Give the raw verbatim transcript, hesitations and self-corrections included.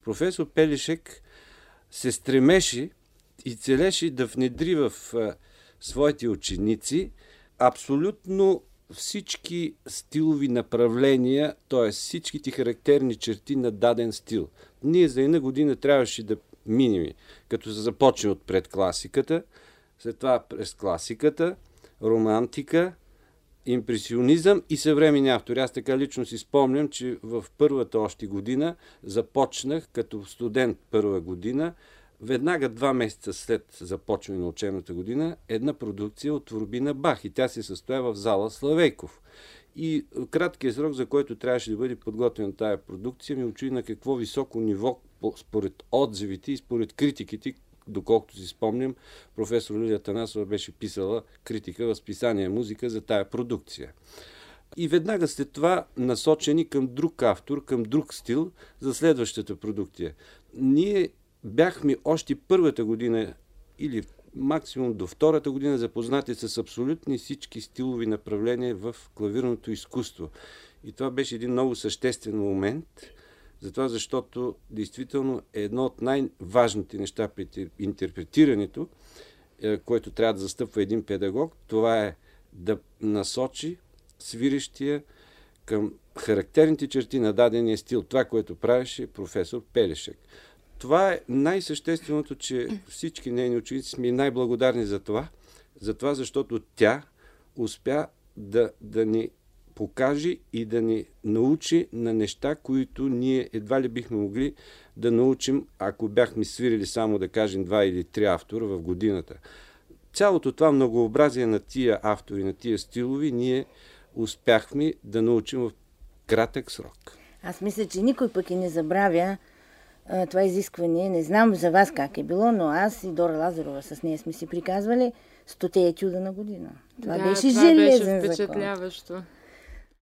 професор Пелишек се стремеше и целеше да внедри в а, своите ученици абсолютно всички стилови направления, т.е. всичките характерни черти на даден стил. Ние за една година трябваше да минем, като се започне от предкласиката, след това през класиката, романтика, импресионизъм и съвременни автори. Аз така лично си спомням, че в първата още година започнах като студент първа година, веднага два месеца след започване на учебната година, една продукция от творби на Бах и тя се състоя в зала Славейков. И краткият срок, за който трябваше да бъде подготвена тая продукция, ми учи на какво високо ниво, според отзивите и според критиките, доколкото си спомням, професор Лилия Танасова беше писала критика в списание Музика за тая продукция. И веднага след това насочени към друг автор, към друг стил за следващата продукция. Ние бяхме още първата година или максимум до втората година запознати с абсолютни всички стилови направления в клавирното изкуство. И това беше един много съществен момент, затова защото действително е едно от най-важните неща при интерпретирането, което трябва да застъпва един педагог, това е да насочи свирещия към характерните черти на дадения стил. Това, което правеше професор Пелишек. Това е най-същественото, че всички нейни ученици сме най-благодарни за това, за това, защото тя успя да, да ни покаже и да ни научи на неща, които ние едва ли бихме могли да научим, ако бяхме свирили само, да кажем, два или три автора в годината. Цялото това многообразие на тия автори, на тия стилови, ние успяхме да научим в кратък срок. Аз мисля, че никой пък и не забравя това изискване. Не знам за вас как е било, но аз и Дора Лазарова с нея сме си приказвали стоте етюда на година. Това да, беше това железен беше закон. впечатляващо.